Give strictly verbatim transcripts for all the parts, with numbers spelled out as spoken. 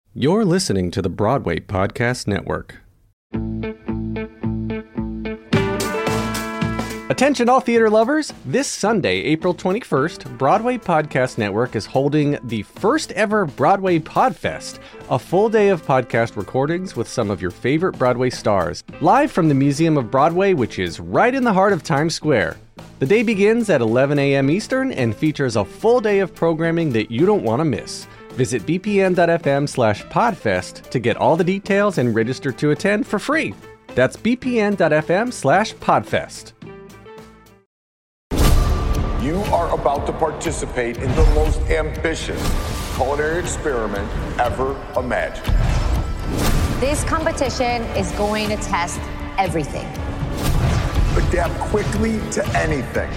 You're listening to the Broadway Podcast Network. Attention all theater lovers! This Sunday, April twenty-first, Broadway Podcast Network is holding the first ever Broadway Podfest, a full day of podcast recordings with some of your favorite Broadway stars, live from the Museum of Broadway, which is right in the heart of Times Square. The day begins at eleven a.m. Eastern and features a full day of programming that you don't want to miss. Visit bpn.fm slash podfest to get all the details and register to attend for free. That's bpn.fm slash podfest. You are about to participate in the most ambitious culinary experiment ever imagined. This competition is going to test everything. Adapt quickly to anything.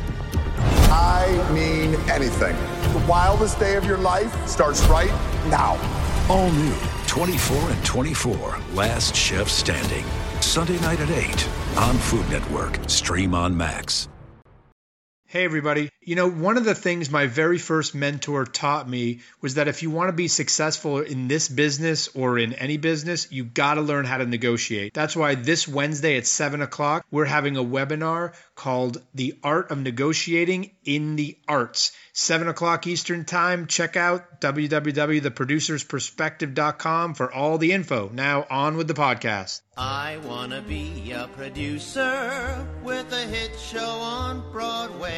I mean anything. The wildest day of your life starts right now. All new, twenty-four and twenty-four, Last Chef Standing. Sunday night at eight on Food Network. Stream on Max. Hey everybody, you know, one of the things my very first mentor taught me was that if you want to be successful in this business or in any business, you got to learn how to negotiate. That's why this Wednesday at seven o'clock, we're having a webinar called The Art of Negotiating in the Arts. seven o'clock Eastern Time. Check out w w w dot the producers perspective dot com for all the info. Now on with the podcast. I want to be a producer with a hit show on Broadway.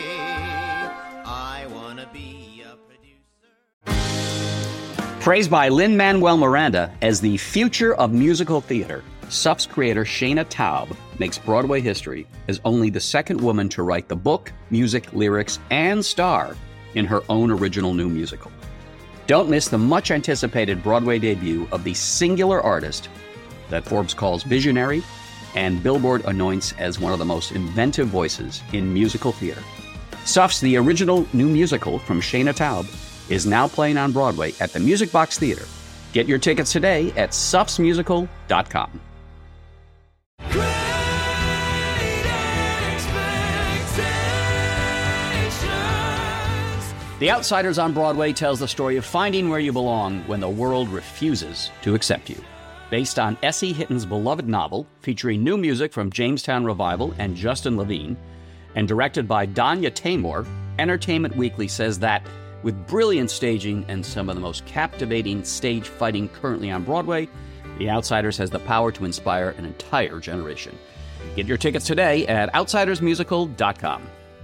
I want to be a producer. Praised by Lin-Manuel Miranda as the future of musical theater, S U F's creator Shaina Taub makes Broadway history as only the second woman to write the book, music, lyrics, and star in her own original new musical. Don't miss the much-anticipated Broadway debut of the singular artist that Forbes calls visionary and Billboard anoints as one of the most inventive voices in musical theater. S U F's The Original New Musical from Shaina Taub is now playing on Broadway at the Music Box Theater. Get your tickets today at S U Fs musical dot com. The Outsiders on Broadway tells the story of finding where you belong when the world refuses to accept you. Based on S E Hitton's beloved novel, featuring new music from Jamestown Revival and Justin Levine, and directed by Danya Taymor, Entertainment Weekly says that, with brilliant staging and some of the most captivating stage fighting currently on Broadway, The Outsiders has the power to inspire an entire generation. Get your tickets today at outsiders musical dot com.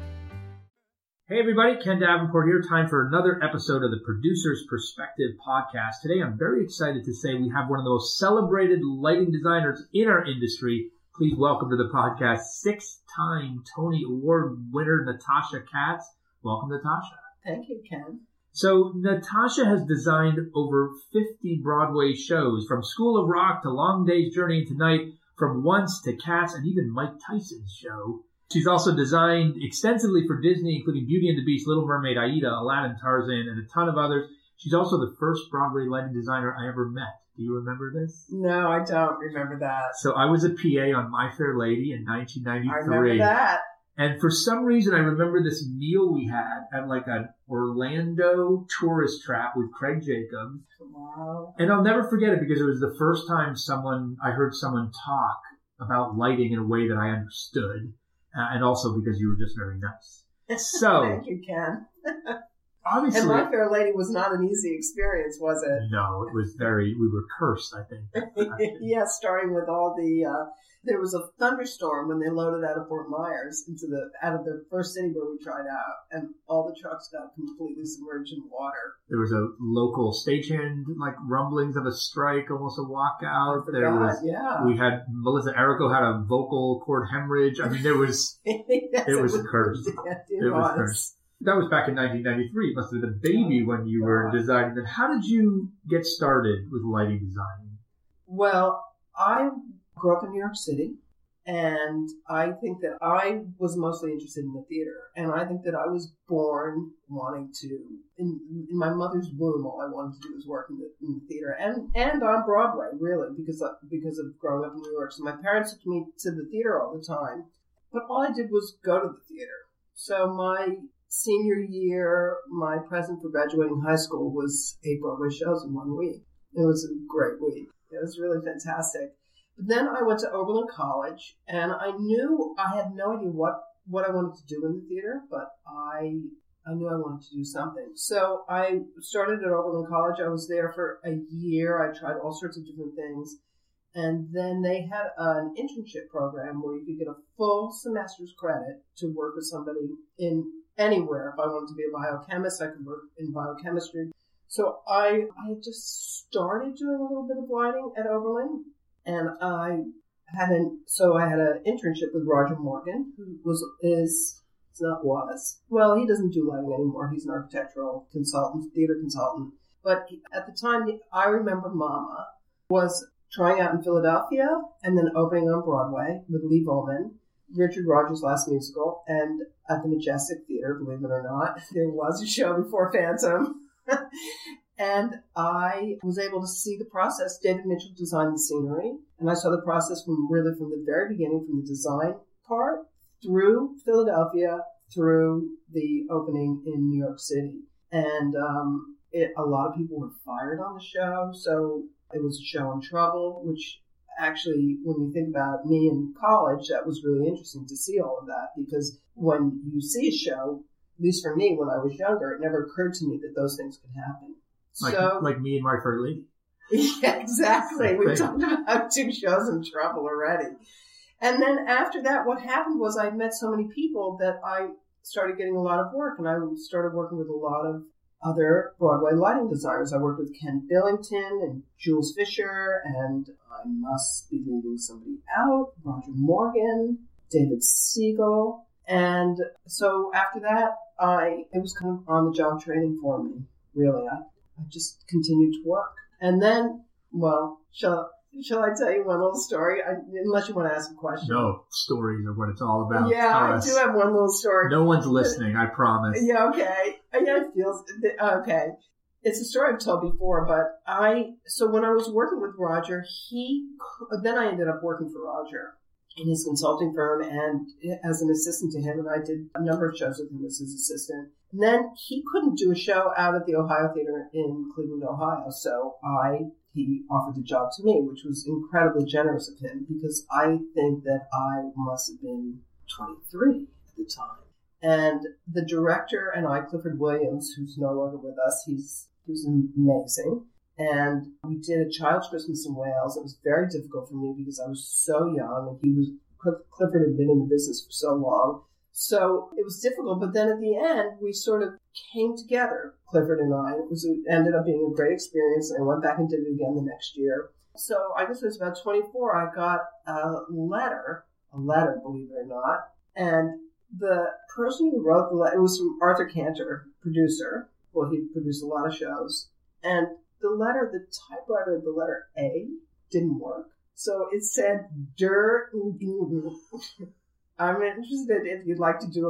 Hey everybody, Ken Davenport here. Time for another episode of the Producer's Perspective podcast. Today I'm very excited to say we have one of the most celebrated lighting designers in our industry. Please welcome to the podcast six-time Tony Award winner Natasha Katz. Welcome, Natasha. Thank you, Ken. So Natasha has designed over fifty Broadway shows, from School of Rock to Long Day's Journey into Night, from Once to Cats, and even Mike Tyson's show. She's also designed extensively for Disney, including Beauty and the Beast, Little Mermaid, Aida, Aladdin, Tarzan, and a ton of others. She's also the first Broadway lighting designer I ever met. Do you remember this? No, I don't remember that. So I was a P A on My Fair Lady in nineteen ninety-three. I remember that. And for some reason, I remember this meal we had at like an Orlando tourist trap with Craig Jacobs. Wow. And I'll never forget it because it was the first time someone, I heard someone talk about lighting in a way that I understood. Uh, and also because you were just very nice. So, thank you, Ken. Obviously, and My Fair Lady was not an easy experience, was it? No, it was very. We were cursed, I think. Yeah, starting with all the. Uh, there was a thunderstorm when they loaded out of Fort Myers into the out of the first city where we tried out, and all the trucks got completely submerged in water. There was a local stagehand, like rumblings of a strike, almost a walkout. I there forgot, was. Yeah. We had Melissa Errico had a vocal cord hemorrhage. I mean, there was. yes, it was cursed. Yeah, it, it was. was cursed. That was back in nineteen ninety-three. You must have been a baby oh, when you God. were designing it. How did you get started with lighting design? Well, I grew up in New York City, and I think that I was mostly interested in the theater. And I think that I was born wanting to, in, in my mother's womb, all I wanted to do was work in the, in the theater. And, and on Broadway, really, because of, because of growing up in New York. So my parents took me to the theater all the time. But all I did was go to the theater. So my senior year, my present for graduating high school was eight Broadway shows in one week. It was a great week. It was really fantastic. But then I went to Oberlin College, and I knew I had no idea what, what I wanted to do in the theater, but I I knew I wanted to do something. So I started at Oberlin College. I was there for a year. I tried all sorts of different things. And then they had an internship program where you could get a full semester's credit to work with somebody in anywhere. If I wanted to be a biochemist, I could work in biochemistry. So I I had just started doing a little bit of lighting at Oberlin, and I had an so I had an internship with Roger Morgan, who was is it's not was well he doesn't do lighting anymore. He's an architectural consultant, theater consultant. But he, at the time, I remember Mama was trying out in Philadelphia and then opening on Broadway with Lee Volman, Richard Rodgers' last musical, and at the Majestic Theater, believe it or not, there was a show before Phantom. And I was able to see the process. David Mitchell designed the scenery, and I saw the process from really from the very beginning, from the design part through Philadelphia, through the opening in New York City. And um, it, a lot of people were fired on the show, so it was a show in trouble, which actually, when you think about me in college, that was really interesting to see all of that, because when you see a show, at least for me, when I was younger, it never occurred to me that those things could happen. Like, so, like me and my first lady. Yeah, exactly. We talked about two shows in trouble already. And then after that, what happened was I met so many people that I started getting a lot of work, and I started working with a lot of other Broadway lighting designers. I worked with Ken Billington and Jules Fisher, and I must be leaving somebody out, Roger Morgan, David Siegel. And so after that, I it was kind of on-the-job training for me, really. I, I just continued to work. And then, well, shall, shall I tell you one little story? I, unless you want to ask a question. No, stories are what it's all about. Yeah, Tell I us. do have one little story. No one's listening, I promise. Yeah, okay. Yeah, it feels, okay. It's a story I've told before, but I, so when I was working with Roger, he, then I ended up working for Roger in his consulting firm and as an assistant to him, and I did a number of shows with him as his assistant. And then he couldn't do a show out at the Ohio Theater in Cleveland, Ohio, so I, he offered the job to me, which was incredibly generous of him, because I think that I must have been twenty-three at the time. And the director and I, Clifford Williams, who's no longer with us, he's he was amazing. And we did A Child's Christmas in Wales. It was very difficult for me because I was so young, and he was Clifford had been in the business for so long. So it was difficult. But then at the end, we sort of came together, Clifford and I. It was it ended up being a great experience. And I went back and did it again the next year. So I guess it was about twenty-four. I got a letter, a letter, believe it or not, and the person who wrote the letter, it was from Arthur Cantor, producer. Well, he produced a lot of shows. And the letter, the typewriter, the letter A didn't work. So it said, "Der, I'm interested if you'd like to do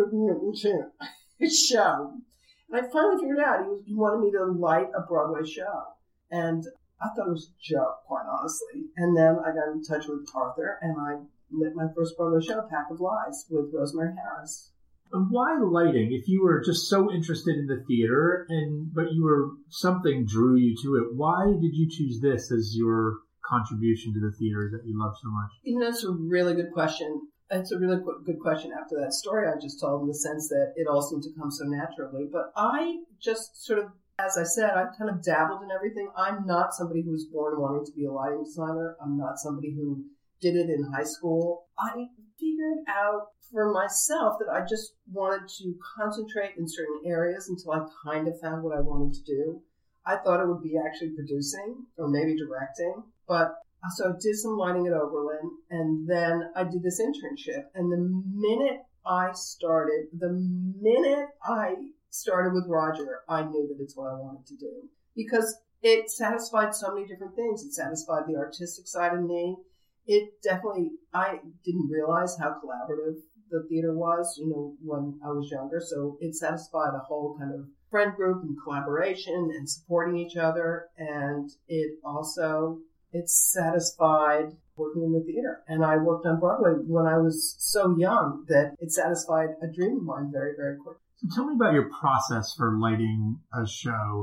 a show." And I finally figured out he, was, he wanted me to light a Broadway show. And I thought it was a joke, quite honestly. And then I got in touch with Arthur, and I lit my first Broadway show, Pack of Lies, with Rosemary Harris. And why lighting? If you were just so interested in the theater, and but you were something drew you to it, why did you choose this as your contribution to the theater that you love so much? You know, that's a really good question. It's a really good question after that story I just told, in the sense that it all seemed to come so naturally. But I just sort of, as I said, I kind of dabbled in everything. I'm not somebody who was born wanting to be a lighting designer. I'm not somebody who did it in high school. I figured out for myself that I just wanted to concentrate in certain areas until I kind of found what I wanted to do. I thought it would be actually producing or maybe directing, but so I did some lighting at Oberlin, and then I did this internship. And the minute I started, the minute I started with Roger, I knew that it's what I wanted to do, because it satisfied so many different things. It satisfied the artistic side of me. It definitely, I didn't realize how collaborative the theater was, you know, when I was younger. So it satisfied a whole kind of friend group and collaboration and supporting each other. And it also, it satisfied working in the theater. And I worked on Broadway when I was so young that it satisfied a dream of mine very, very quickly. So tell me about your process for lighting a show.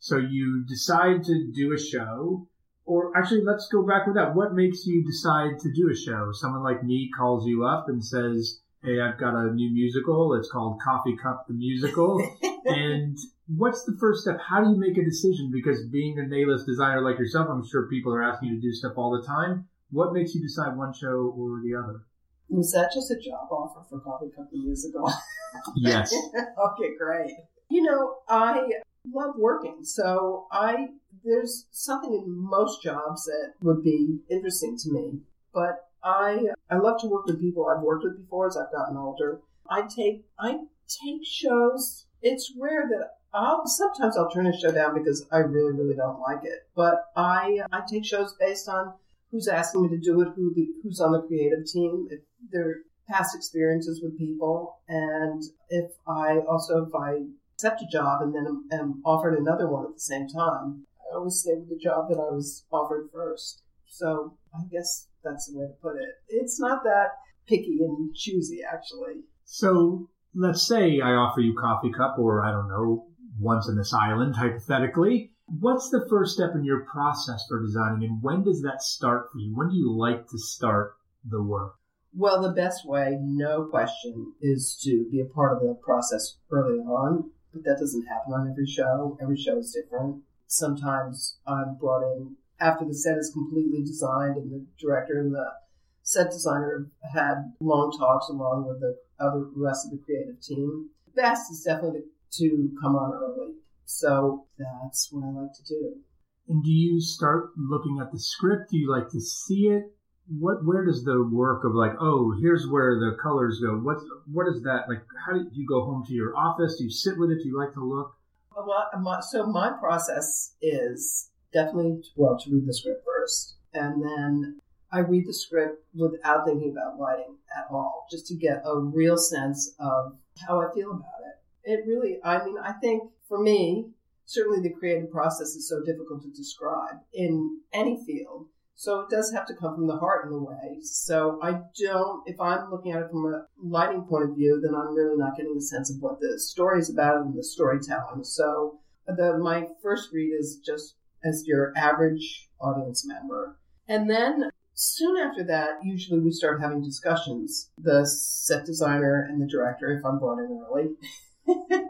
So you decide to do a show, or actually, let's go back with that. What makes you decide to do a show? Someone like me calls you up and says, hey, I've got a new musical. It's called Coffee Cup the Musical. And what's the first step? How do you make a decision? Because being a nail-list designer like yourself, I'm sure people are asking you to do stuff all the time. What makes you decide one show or the other? Was that just a job offer for Coffee Cup the Musical? Yes. Okay, great. You know, I love working, so I there's something in most jobs that would be interesting to me. But I I love to work with people I've worked with before as I've gotten older. I take I take shows. It's rare that I'll sometimes I'll turn a show down because I really really don't like it. But I I take shows based on who's asking me to do it, who the, who's on the creative team, if their past experiences with people, and if I also if I accept a job and then am, am offered another one at the same time, I always stay with the job that I was offered first. So I guess that's the way to put it. It's not that picky and choosy, actually. So let's say I offer you Coffee Cup, or I don't know, Once in This Island, hypothetically. What's the first step in your process for designing, and when does that start for you? When do you like to start the work? Well, the best way, no question, is to be a part of the process early on. But that doesn't happen on every show. Every show is different. Sometimes I'm brought in after the set is completely designed and the director and the set designer have had long talks along with the other rest of the creative team. The best is definitely to, to come on early. So that's what I like to do. And do you start looking at the script? Do you like to see it? What, where does the work of like, oh, here's where the colors go. What's, what is that? Like, how do you go home to your office? Do you sit with it? Do you like to look? Well, my, so my process is definitely, well, to read the script first. And then I read the script without thinking about lighting at all, just to get a real sense of how I feel about it. It really, I mean, I think for me, certainly the creative process is so difficult to describe in any field. So it does have to come from the heart in a way. So I don't, if I'm looking at it from a lighting point of view, then I'm really not getting a sense of what the story is about and the storytelling. So the, my first read is just as your average audience member. And then soon after that, usually we start having discussions, the set designer and the director, if I'm brought in early.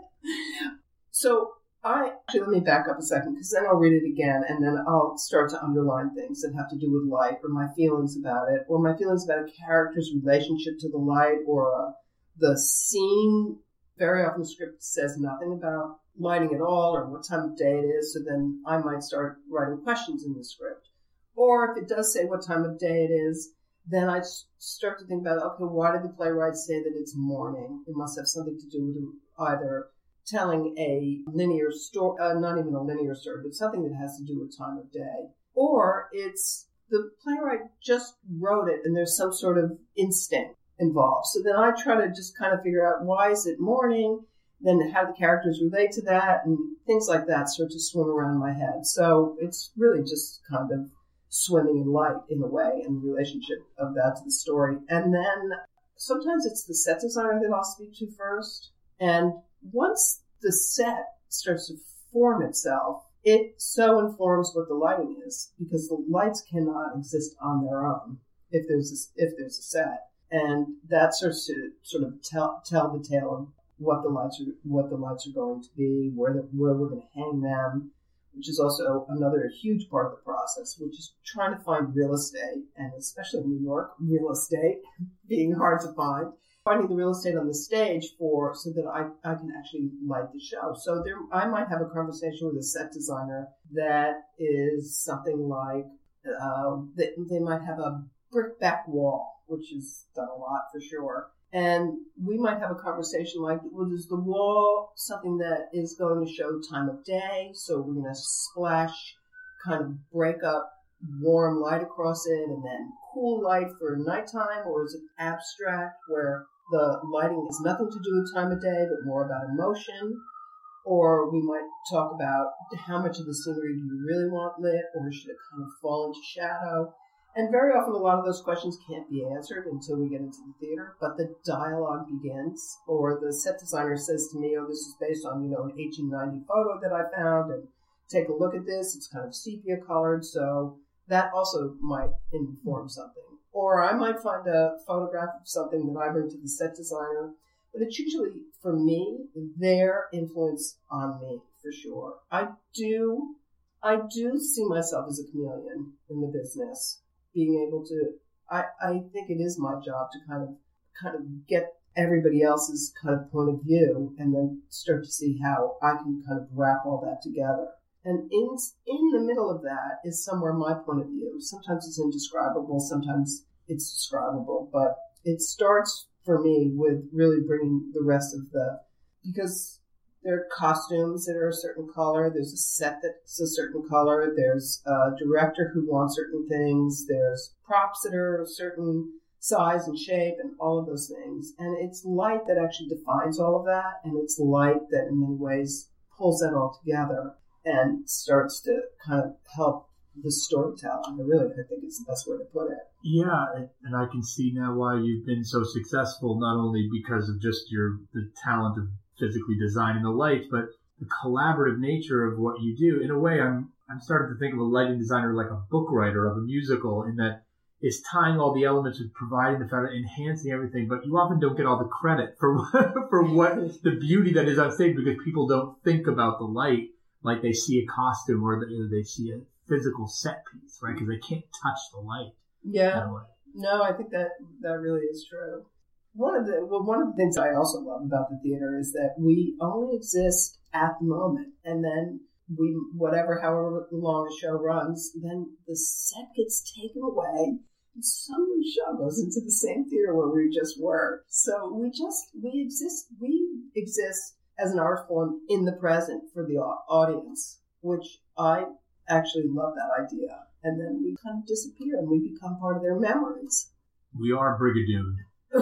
So I actually, let me back up a second, because then I'll read it again, and then I'll start to underline things that have to do with light, or my feelings about it, or my feelings about a character's relationship to the light, or uh, the scene. Very often the script says nothing about lighting at all, or what time of day it is, so then I might start writing questions in the script. Or if it does say what time of day it is, then I start to think about, okay, why did the playwright say that it's morning? It must have something to do with either telling a linear story, uh, not even a linear story, but something that has to do with time of day. Or it's the playwright just wrote it and there's some sort of instinct involved. So then I try to just kind of figure out, why is it morning? Then how do the characters relate to that? And things like that start to swim around my head. So it's really just kind of swimming in light in a way, and the relationship of that to the story. And then sometimes it's the set designer that I'll speak to first. And once the set starts to form itself, it so informs what the lighting is, because the lights cannot exist on their own if there's a, if there's a set, and that starts to sort of tell tell the tale of what the lights are what the lights are going to be, where the, where we're going to hang them, which is also another huge part of the process, which is trying to find real estate, and especially in New York, real estate being hard to find. Finding the real estate on the stage for so that I, I can actually light the show. So there, I might have a conversation with a set designer that is something like uh, they, they might have a brick back wall, which is done a lot for sure. And we might have a conversation like, well, is the wall something that is going to show time of day? So we're going to splash, kind of break up warm light across it and then cool light for nighttime? Or is it abstract where the lighting has nothing to do with time of day, but more about emotion? Or we might talk about how much of the scenery do you really want lit, or should it kind of fall into shadow? And very often a lot of those questions can't be answered until we get into the theater, but the dialogue begins, or the set designer says to me, oh, this is based on, you know, an eighteen ninety photo that I found, and take a look at this. It's kind of sepia colored, so that also might inform something. Or I might find a photograph of something that I bring to the set designer, but it's usually, for me, their influence on me, for sure. I do, I do see myself as a chameleon in the business, being able to, I, I think it is my job to kind of, kind of get everybody else's kind of point of view and then start to see how I can kind of wrap all that together. And in in the middle of that is somewhere my point of view. Sometimes it's indescribable, sometimes it's describable, but it starts for me with really bringing the rest of the, because there are costumes that are a certain color, there's a set that's a certain color, there's a director who wants certain things, there's props that are a certain size and shape and all of those things. And it's light that actually defines all of that, and it's light that in many ways pulls that all together and starts to kind of help the storytelling. I really, I think is the best way to put it. Yeah, and I can see now why you've been so successful, not only because of just your the talent of physically designing the lights, but the collaborative nature of what you do. In a way, I'm I'm starting to think of a lighting designer like a book writer of a musical, in that it's tying all the elements with providing the fabric, enhancing everything, but you often don't get all the credit for for what the beauty that is on stage, because people don't think about the light like they see a costume or they see a physical set piece, right? Because they can't touch the light. Yeah. No, I think that that really is true. One of the well, one of the things I also love about the theater is that we only exist at the moment, and then we, whatever, however long a show runs, then the set gets taken away, and some new show goes into the same theater where we just were. So we just we exist we exist as an art form in the present for the audience, which I actually love that idea. And then we kind of disappear and we become part of their memories. We are Brigadoon.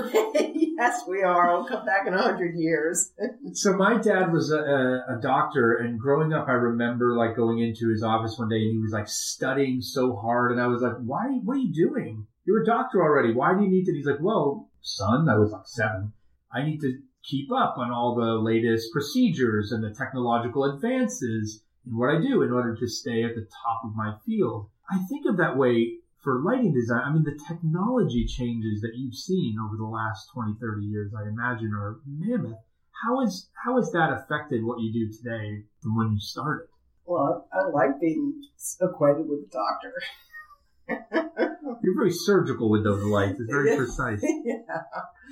Yes, we are. I'll come back in a hundred years. So my dad was a, a doctor, and growing up, I remember like going into his office one day, and he was like studying so hard, and I was like, "Why? What are you doing? You're a doctor already. Why do you need to?" He's like, "Well, son, I was like seven. I need to keep up on all the latest procedures and the technological advances in what I do in order to stay at the top of my field." I think of that way for lighting design. I mean, the technology changes that you've seen over the last twenty, thirty years, I imagine, are mammoth. How is, how has that affected what you do today from when you started? Well, I like being acquainted with the doctor. You're very surgical with those lights. It's very precise. Yeah.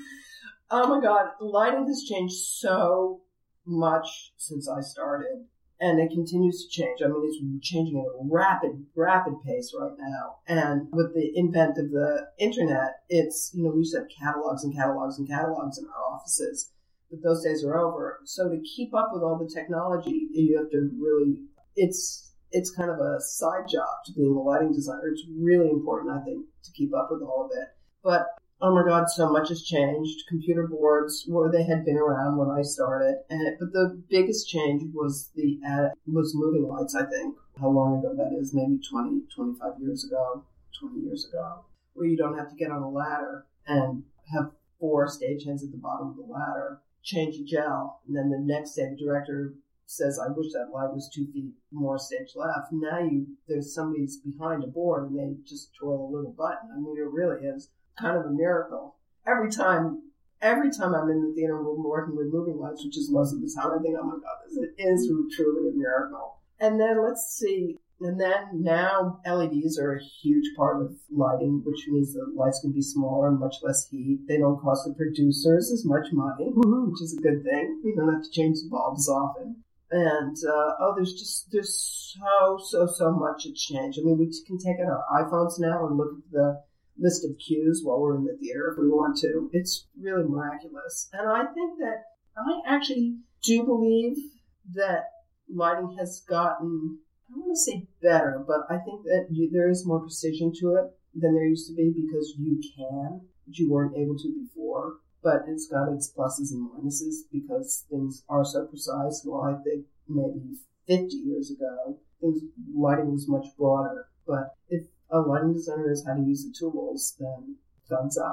Oh my God. Lighting has changed so much since I started. And it continues to change. I mean, it's changing at a rapid, rapid pace right now. And with the invent of the internet, it's, you know, we used to have catalogs and catalogs and catalogs in our offices, but those days are over. So to keep up with all the technology, you have to really, it's, it's kind of a side job to being a lighting designer. It's really important, I think, to keep up with all of it. But oh my God, so much has changed. Computer boards, where they had been around when I started, and but the biggest change was the uh, was moving lights. I think how long ago that is, maybe twenty, twenty-five years ago, twenty years ago, where you don't have to get on a ladder and have four stagehands at the bottom of the ladder, change a gel, and then the next day the director says, "I wish that light was two feet more stage left." Now you there's somebody's behind a board and they just twirl a little button. I mean, it really is kind of a miracle. Every time, every time I'm in the theater and we're working with moving lights, which is most of the time, I think, oh my God, this is truly a miracle. And then let's see, and then now L E Ds are a huge part of lighting, which means the lights can be smaller and much less heat. They don't cost the producers as much money, which is a good thing. You don't have to change the bulbs often. And, uh, oh, there's just, there's so, so, so much to change. I mean, we can take out our iPhones now and look at the list of cues while we're in the theater if we want to. It's really miraculous. And I think that I actually do believe that lighting has gotten, I don't want to say better, but I think that you, there is more precision to it than there used to be, because you can, which you weren't able to before. But it's got its pluses and minuses because things are so precise. Well, I think maybe fifty years ago, things lighting was much broader. But if a lighting designer knows how to use the tools, then thumbs up.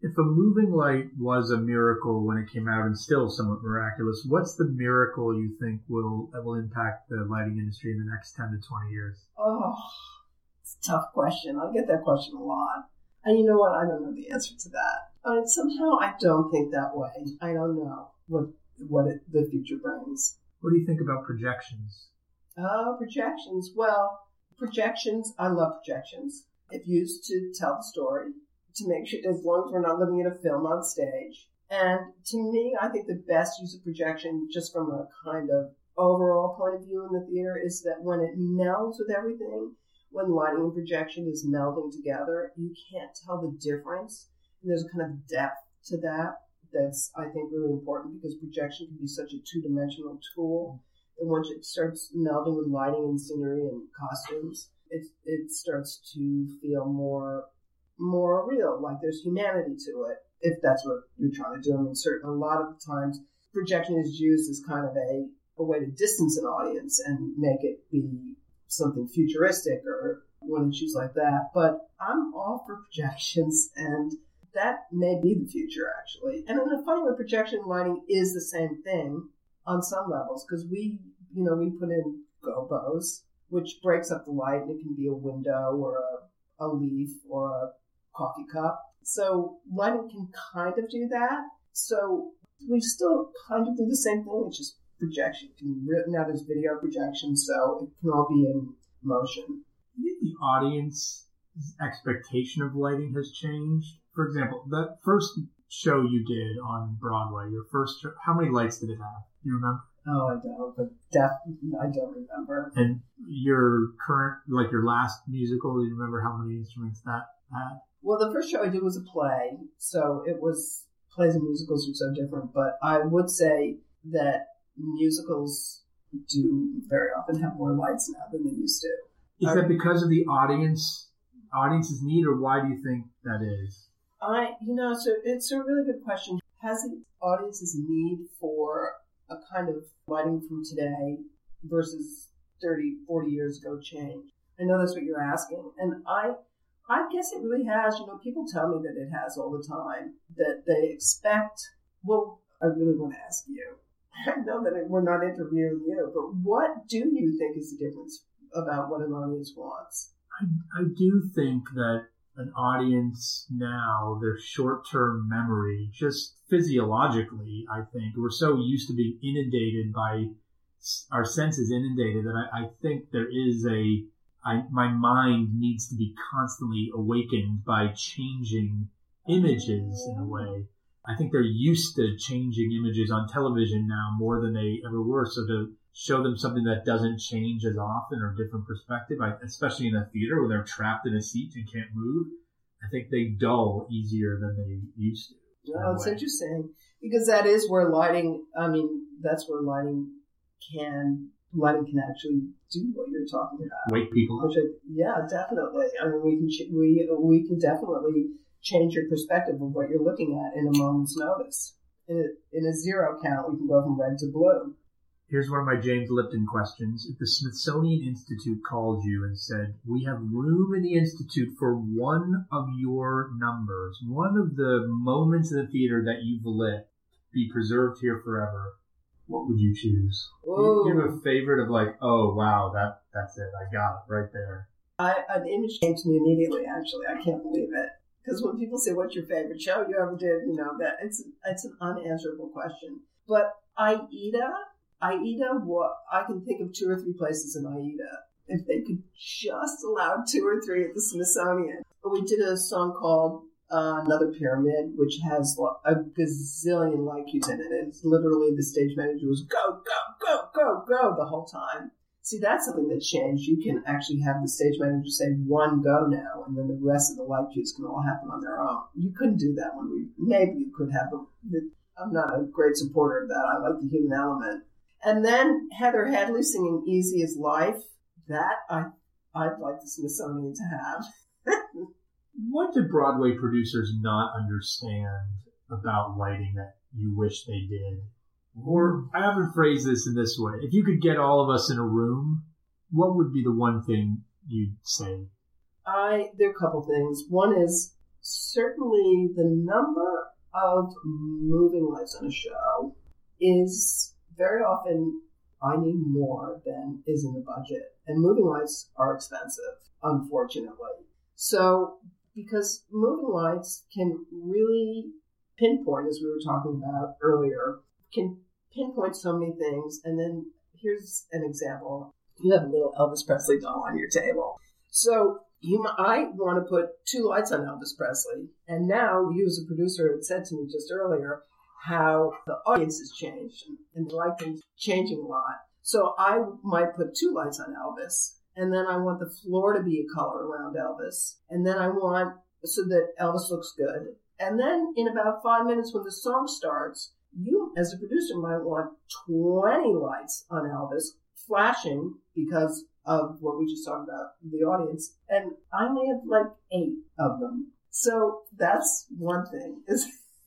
If a moving light was a miracle when it came out and still somewhat miraculous, what's the miracle you think will that will impact the lighting industry in the next ten to twenty years? Oh, it's a tough question. I get that question a lot. And you know what? I don't know the answer to that. I mean, somehow I don't think that way. I don't know what what it, the future brings. What do you think about projections? Oh, projections. Well, projections, I love projections. It's used to tell the story, to make sure, as long as we're not looking at a film on stage. And to me, I think the best use of projection, just from a kind of overall point of view in the theater, is that when it melds with everything, when lighting and projection is melding together, you can't tell the difference. And there's a kind of depth to that that's, I think, really important, because projection can be such a two-dimensional tool. And once it starts melding with lighting and scenery and costumes, it it starts to feel more more real, like there's humanity to it, if that's what you're trying to do. I mean, certainly a lot of times projection is used as kind of a, a way to distance an audience and make it be something futuristic or one issues like that. But I'm all for projections, and that may be the future, actually. And in a funny way, projection lighting is the same thing on some levels, because we, you know, we put in gobos, which breaks up the light, and it can be a window or a, a leaf or a coffee cup. So lighting can kind of do that. So we still kind of do the same thing. It's just projection. Now there's video projection, so it can all be in motion. I think the audience expectation of lighting has changed. For example, that first show you did on Broadway, your first show, how many lights did it have? Do you remember? Oh, I don't, but definitely I don't remember. And your current, like your last musical, do you remember how many instruments that had? Well, the first show I did was a play, so it was, plays and musicals are so different, but I would say that musicals do very often have more lights now than they used to. Is that because of the audience, audience's need, or why do you think that is? I, you know, so it's a really good question. Has the audience's need for a kind of lighting from today versus thirty, forty years ago changed? I know that's what you're asking. And I, I guess it really has. You know, people tell me that it has all the time, that they expect, well, I really want to ask you. I know that we're not interviewing you, but what do you think is the difference about what an audience wants? I, I do think that an audience now, their short-term memory, just physiologically, I think, we're so used to being inundated by, our senses inundated, that I, I think there is a, I, my mind needs to be constantly awakened by changing images in a way. I think they're used to changing images on television now more than they ever were. So to show them something that doesn't change as often or different perspective, I, especially in a theater where they're trapped in a seat and can't move, I think they dull easier than they used to. Well, it's interesting, because that is where lighting, I mean, that's where lighting can, lighting can actually do what you're talking about. Wake people up. Which I, yeah, definitely. I mean, we can, we, we can definitely change your perspective of what you're looking at in a moment's notice. In a, in a zero count, we can go from red to blue. Here's one of my James Lipton questions. If the Smithsonian Institute called you and said, we have room in the Institute for one of your numbers, one of the moments in the theater that you've lit, be preserved here forever, what would you choose? Ooh. You have a favorite of like, oh, wow, that that's it. I got it right there. I, an image came to me immediately, actually. I can't believe it. Because when people say, what's your favorite show you ever did, you know, that it's it's an unanswerable question. But Aida... Aida, what I can think of two or three places in Aida. If they could just allow two or three at the Smithsonian. But we did a song called uh, Another Pyramid, which has a gazillion light cues in it. It's literally the stage manager was go, go, go, go, go the whole time. See, that's something that's changed. You can actually have the stage manager say one go now, and then the rest of the light cues can all happen on their own. You couldn't do that when we, maybe you could have, but I'm not a great supporter of that. I like the human element. And then Heather Headley singing Easy as Life. That I, I'd like the Smithsonian to have. What did Broadway producers not understand about lighting that you wish they did? Or I often phrase this in this way. If you could get all of us in a room, what would be the one thing you'd say? I There are a couple things. One is certainly the number of moving lights on a show is very often, I need more than is in the budget. And moving lights are expensive, unfortunately. So, because moving lights can really pinpoint, as we were talking about earlier, can pinpoint so many things. And then here's an example. You have a little Elvis Presley doll on your table. So you, I want to put two lights on Elvis Presley. And now you as a producer had said to me just earlier how the audience has changed and they like things changing a lot. So I might put two lights on Elvis. And then I want the floor to be a color around Elvis. And then I want so that Elvis looks good. And then in about five minutes when the song starts, you as a producer might want twenty lights on Elvis flashing because of what we just talked about, the audience. And I may have like eight of them. So that's one thing is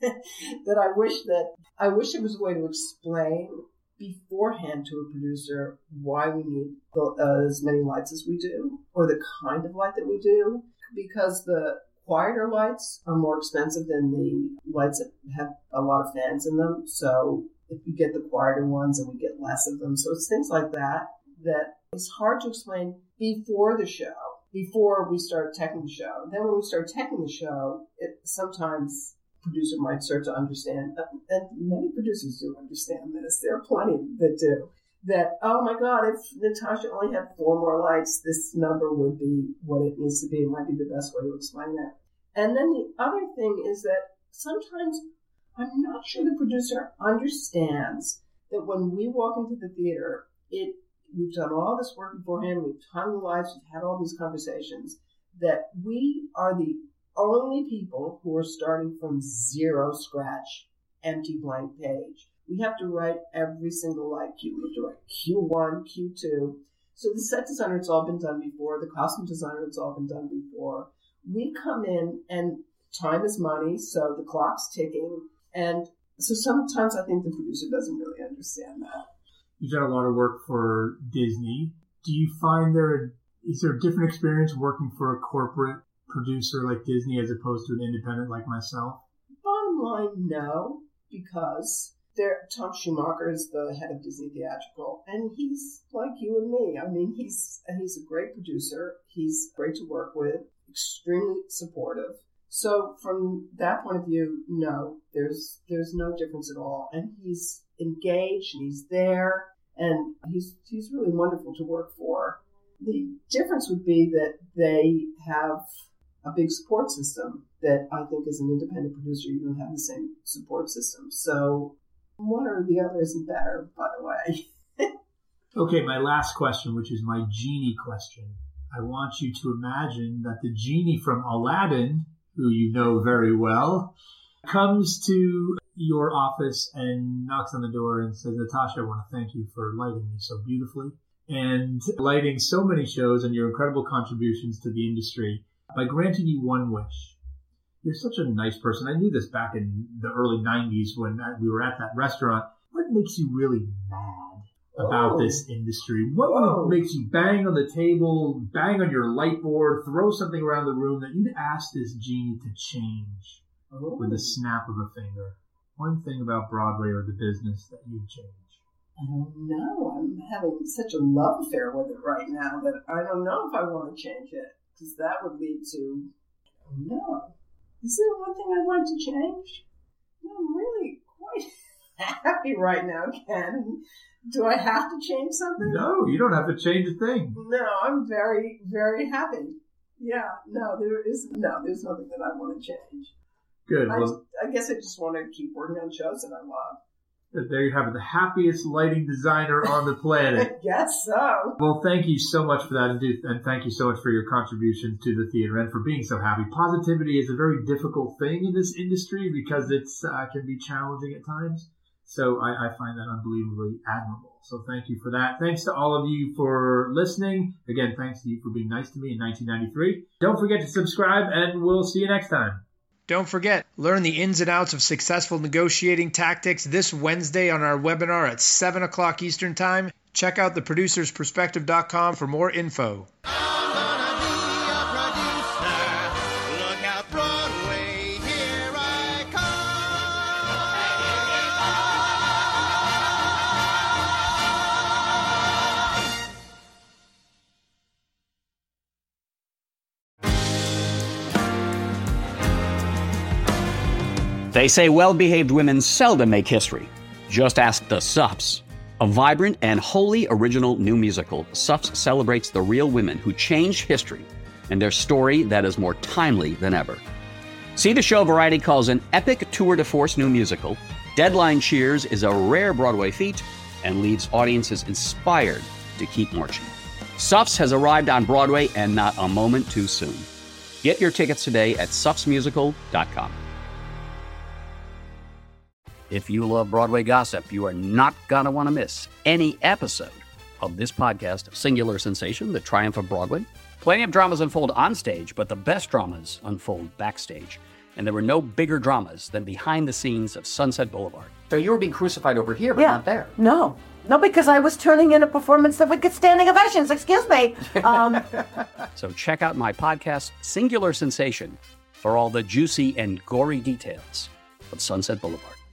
that I wish that, I wish there was a way to explain beforehand to a producer why we need uh, as many lights as we do, or the kind of light that we do, because the quieter lights are more expensive than the lights that have a lot of fans in them. So if you get the quieter ones and we get less of them. So it's things like that that it's hard to explain before the show, before we start teching the show. Then when we start teching the show, it sometimes producer might start to understand, and many producers do understand this. There are plenty that do. That, oh my God, if Natasha only had four more lights, this number would be what it needs to be. It might be the best way to explain it. And then the other thing is that sometimes I'm not sure the producer understands that when we walk into the theater, it we've done all this work beforehand, we've hung the lights, we've had all these conversations, that we are the only people who are starting from zero scratch, empty blank page. We have to write every single light cue. We have to write Q one, Q two. So the set designer, it's all been done before. The costume designer, it's all been done before. We come in and time is money, so the clock's ticking. And so sometimes I think the producer doesn't really understand that. You've done a lot of work for Disney. Do you find there, is there a different experience working for a corporate producer like Disney as opposed to an independent like myself? Bottom line, no, because there, Tom Schumacher is the head of Disney Theatrical, and he's like you and me. I mean, he's he's a great producer. He's great to work with, extremely supportive. So from that point of view, no, there's there's no difference at all. And he's engaged, and he's there, and he's he's really wonderful to work for. The difference would be that they have a big support system that I think as an independent producer, you don't have the same support system. So one or the other isn't better, by the way. Okay, my last question, which is my genie question. I want you to imagine that the genie from Aladdin, who you know very well, comes to your office and knocks on the door and says, Natasha, I want to thank you for lighting me so beautifully and lighting so many shows and your incredible contributions to the industry by granting you one wish. You're such a nice person. I knew this back in the early nineties when we were at that restaurant. What makes you really mad about Whoa. this industry? What Whoa. makes you bang on the table, bang on your light board, throw something around the room that you'd ask this genie to change Oh. with a snap of a finger? One thing about Broadway or the business that you'd change. I don't know. I'm having such a love affair with it right now that I don't know if I want to change it, because that would lead to, I don't know. Is there one thing I'd like to change? No, I'm really quite happy right now, Ken. Do I have to change something? No, you don't have to change a thing. No, I'm very, very happy. Yeah, no, there is no, there's nothing that I want to change. Good. I, Well, I guess I just want to keep working on shows that I love. there you have it, the happiest lighting designer on the planet. I guess so. Well, thank you so much for that, and, do, and thank you so much for your contributions to the theater and for being so happy. Positivity is a very difficult thing in this industry because it uh, can be challenging at times. So I, I find that unbelievably admirable. So thank you for that. Thanks to all of you for listening. Again, thanks to you for being nice to me in nineteen ninety-three. Don't forget to subscribe, and we'll see you next time. Don't forget, learn the ins and outs of successful negotiating tactics this Wednesday on our webinar at seven o'clock Eastern Time. Check out the producers perspective dot com for more info. I'm gonna be a producer. Look out, Broadway. They say well-behaved women seldom make history. Just ask the Suffs. A vibrant and wholly original new musical, Suffs celebrates the real women who changed history and their story that is more timely than ever. See the show Variety calls an epic tour de force new musical. Deadline cheers is a rare Broadway feat and leaves audiences inspired to keep marching. Suffs has arrived on Broadway and not a moment too soon. Get your tickets today at suffs musical dot com. If you love Broadway gossip, you are not going to want to miss any episode of this podcast, Singular Sensation, The Triumph of Broadway. Plenty of dramas unfold on stage, but the best dramas unfold backstage. And there were no bigger dramas than behind the scenes of Sunset Boulevard. So you were being crucified over here, but yeah. not there. No. No, because I was turning in a performance that would get standing ovations. Excuse me. Um, so check out my podcast, Singular Sensation, for all the juicy and gory details of Sunset Boulevard.